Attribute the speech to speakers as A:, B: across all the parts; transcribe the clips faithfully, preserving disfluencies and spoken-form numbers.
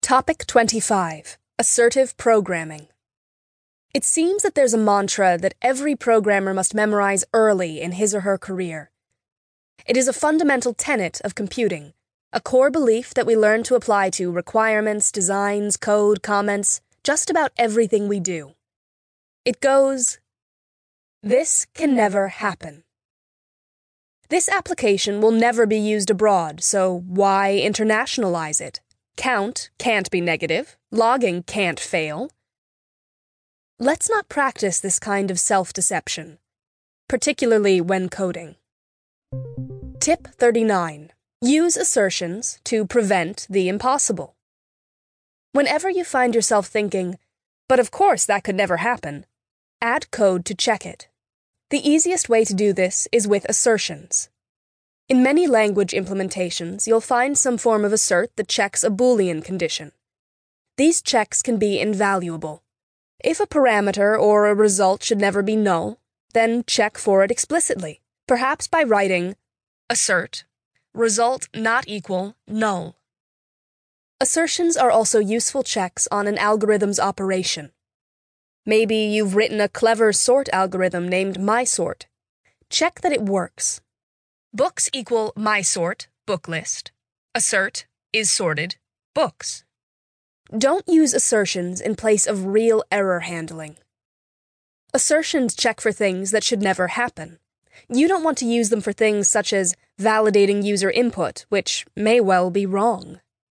A: Topic twenty-five. Assertive Programming. It seems that there's a mantra that every programmer must memorize early in his or her career. It is a fundamental tenet of computing, a core belief that we learn to apply to requirements, designs, code, comments, just about everything we do. It goes, "This can never happen." This application will never be used abroad, so why internationalize it? Count can't be negative. Logging can't fail. Let's not practice this kind of self-deception, particularly when coding. Tip thirty-nine. Use assertions to prevent the impossible. Whenever you find yourself thinking, "But of course that could never happen," add code to check it. The easiest way to do this is with assertions. In many language implementations, you'll find some form of assert that checks a Boolean condition. These checks can be invaluable. If a parameter or a result should never be null, then check for it explicitly, perhaps by writing assert, result not equal null. Assertions are also useful checks on an algorithm's operation. Maybe you've written a clever sort algorithm named MySort. Check that it works. Books equal MySort, book list. Assert is sorted, books. Don't use assertions in place of real error handling. Assertions check for things that should never happen. You don't want to use them for things such as validating user input, which may well be wrong.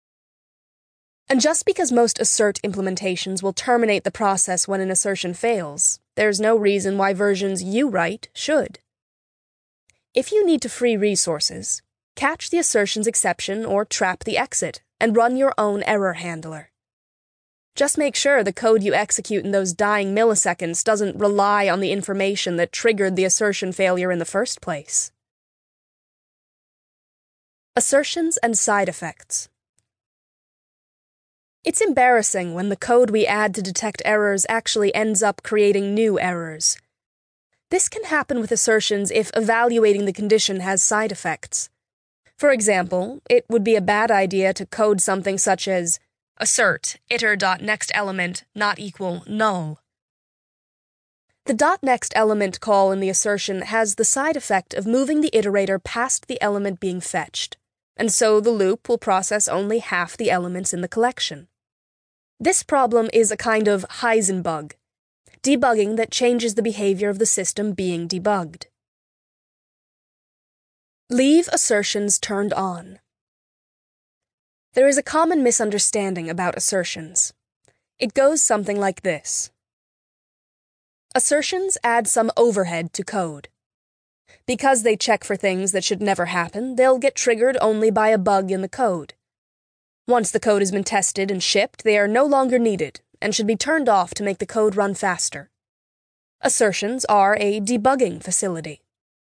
A: And just because most assert implementations will terminate the process when an assertion fails, there's no reason why versions you write should. If you need to free resources, catch the assertions exception or trap the exit and run your own error handler. Just make sure the code you execute in those dying milliseconds doesn't rely on the information that triggered the assertion failure in the first place. Assertions and side effects. It's embarrassing when the code we add to detect errors actually ends up creating new errors. This can happen with assertions if evaluating the condition has side effects. For example, it would be a bad idea to code something such as assert iter.nextElement not equal null. The .nextElement call in the assertion has the side effect of moving the iterator past the element being fetched, and so the loop will process only half the elements in the collection. This problem is a kind of Heisenbug, debugging that changes the behavior of the system being debugged. Leave assertions turned on. There is a common misunderstanding about assertions. It goes something like this. Assertions add some overhead to code. Because they check for things that should never happen, they'll get triggered only by a bug in the code. Once the code has been tested and shipped, they are no longer needed and should be turned off to make the code run faster. Assertions are a debugging facility.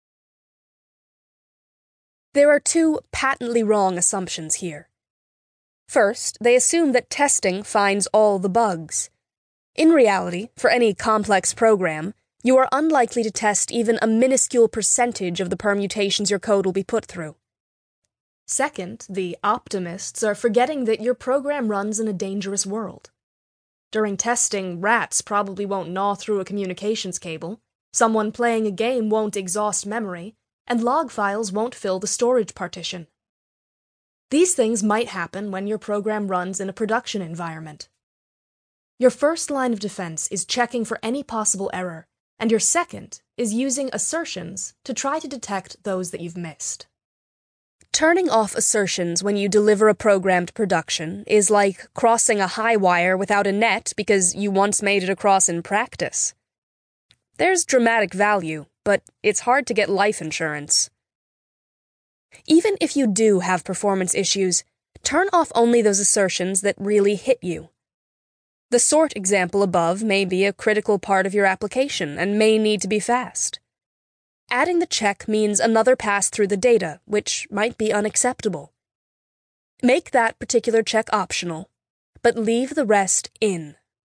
A: There are two patently wrong assumptions here. First, they assume that testing finds all the bugs. In reality, for any complex program, you are unlikely to test even a minuscule percentage of the permutations your code will be put through. Second, the optimists are forgetting that your program runs in a dangerous world. During testing, rats probably won't gnaw through a communications cable, someone playing a game won't exhaust memory, and log files won't fill the storage partition. These things might happen when your program runs in a production environment. Your first line of defense is checking for any possible error, and your second is using assertions to try to detect those that you've missed. Turning off assertions when you deliver a program to production is like crossing a high wire without a net because you once made it across in practice. There's dramatic value, but it's hard to get life insurance. Even if you do have performance issues, turn off only those assertions that really hit you. The sort example above may be a critical part of your application and may need to be fast. Adding the check means another pass through the data, which might be unacceptable. Make that particular check optional, but leave the rest in.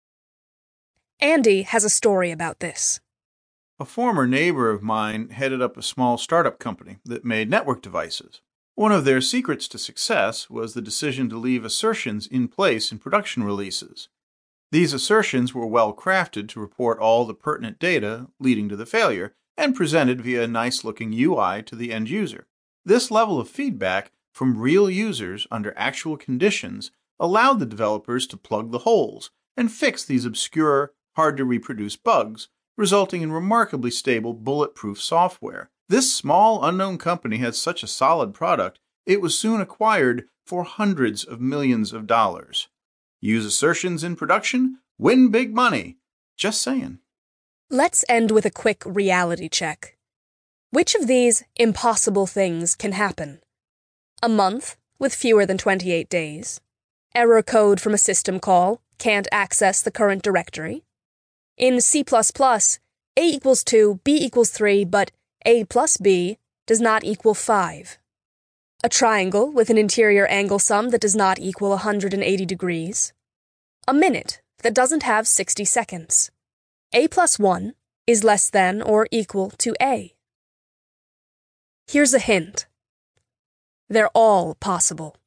A: Andy has a story about this.
B: A former neighbor of mine headed up a small startup company that made network devices. One of their secrets to success was the decision to leave assertions in place in production releases. These assertions were well crafted to report all the pertinent data leading to the failure and presented via a nice-looking U I to the end user. This level of feedback from real users under actual conditions allowed the developers to plug the holes and fix these obscure, hard-to-reproduce bugs, resulting in remarkably stable, bulletproof software. This small, unknown company had such a solid product, it was soon acquired for hundreds of millions of dollars. Use assertions in production, win big money. Just saying.
A: Let's end with a quick reality check. Which of these impossible things can happen? A month with fewer than twenty-eight days. Error code from a system call, can't access the current directory. In C plus plus, A equals two, B equals three, but A plus B does not equal five. A triangle with an interior angle sum that does not equal one hundred eighty degrees. A minute that doesn't have sixty seconds. A plus one is less than or equal to A. Here's a hint. They're all possible.